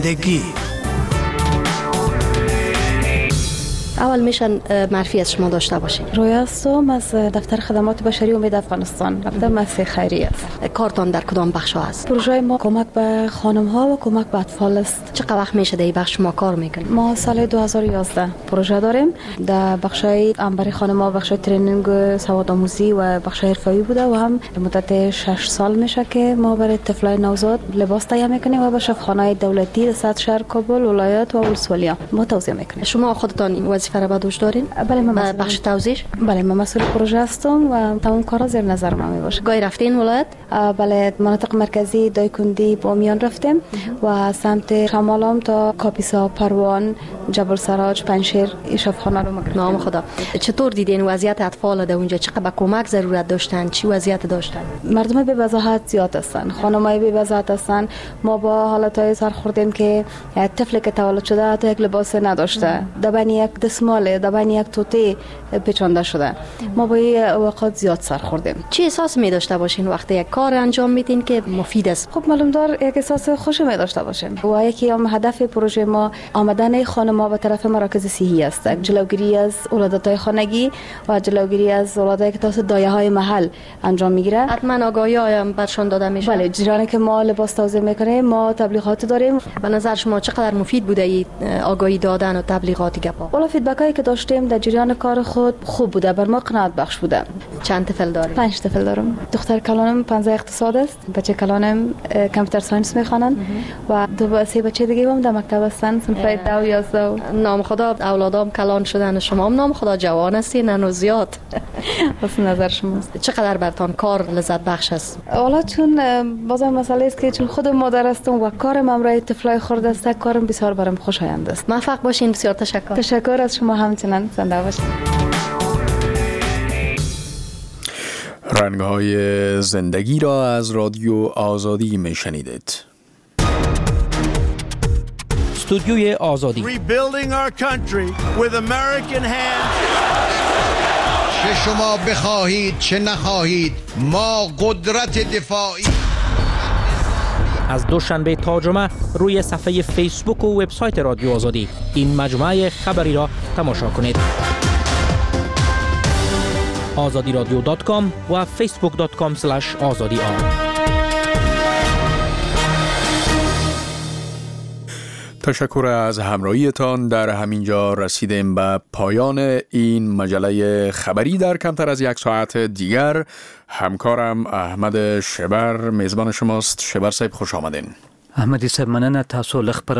دگی اول میشن معرفی از شما داشته باشین. رویا هستم از دفتر خدمات بشری امید افغانستان. رابطه مؤسسه خیریه است. کارتان در کدام بخش است؟ پروژه ما کمک به خانم ها و کمک به اطفال است. چقدر وقت میشه در این بخش ما کار میکنیم؟ ما سال 2011 پروژه داریم. در بخش برای خانم ها بخش ترینینگ سواد آموزی و بخش حرفه‌ای بوده و هم مدت 6 سال میشه که ما برای طفلای نوزاد لباس تهیه میکنیم و به شفاخانه‌های دولتی در سطح شهر کابل ولایت و ولسوالی‌ها ما توزیع میکنیم. شما خودتان این وظیفه را به دوش دارین؟ بله من بخش توزیع؟ بله من مسئول پروژه هستم و تمام کارا زیر نظر من میباشه. گاهی رفتین ولایت؟ بله مناطق مرکزی دایکندی بامیان رفتیم و سمت شمال هم تا کاپیسا پروان جبل سراج پنشیر این شفاخانه رو مگرفتیم. نام خدا. چطور دیدین وضعیت اطفال در اونجا؟ چقدر به کمک ضرورت داشتن؟ چی وضعیت داشتن؟ مردم بی وضاحت زیاد هستن، خانمای بی وضاحت هستن. ما با حالتهای سر خوردیم که طفلی که تولد شده حتی یک لباس نداشته، دبن یک دستمال، دبن یک توتی پیچانده شده. ما با این اوقات زیاد سر خوردیم. چی احساس می داشته باشین وقتی یک کار انجام میدین که مفید است؟ خب معلوم دار یک احساس خوشی می داشته باشیم. و یکی هم هدف پروژه ما آمدن خانم‌ها به طرف مراکز صحی است، جلوگیری از ولادت‌های خانگی و جلوگیری از ولادتی که توسط دایه‌های محل انجام میگیره. حتما آگاهی هم برشان داده میشه. بله جریانی که ما لباس توزیع میکنیم ما تبلیغات داریم. به نظر شما چقدر مفید بوده این آگاهی دادن و تبلیغاتی گپا؟ والا فیدبکایی که داشتیم در جریان کار خود خوب بوده، بر ما قناعت بخش بوده. چند طفل داریم؟ 5 طفل دارم. دختر کلانم 15 اقتصاد است، بچه کلانم کامپیوتر ساینس میخوانن و 2 بچه دیگه هم در مکتب هستن صنف 10 و 11. نام خدا اولادام کلان شدن، شما هم نام خدا جوان هستین هنوز زیاد. واسه نظر شماست چقدر براتون کار لذت بخش است؟ والا چون بازم مسئله است که چون خود مادر هستم و کارم امرای طفلای خرد است، کارم بسیار برام خوشایند است. موفق باشین. بسیار تشکر. تشکر از شما همچنان. زنده باشین. رنگ‌های زندگی را از رادیو آزادی میشنیدید. استودیوی آزادی. Rebuilding our country with American hands. چه شما بخواهید چه نخواهید ما قدرت دفاعی. از دوشنبه تا جمعه روی صفحه فیسبوک و وبسایت رادیو آزادی این مجموعه خبری را تماشا کنید. azadiradio.com و facebook.com/azadi. تشکر از همراهیتان. در همینجا رسیدیم به پایان این مجله خبری. در کمتر از 1 ساعت دیگر همکارم احمد شبر میزبان شماست. شبر صاحب خوش آمدین. احمدی صاحب مننه. تاسو لخ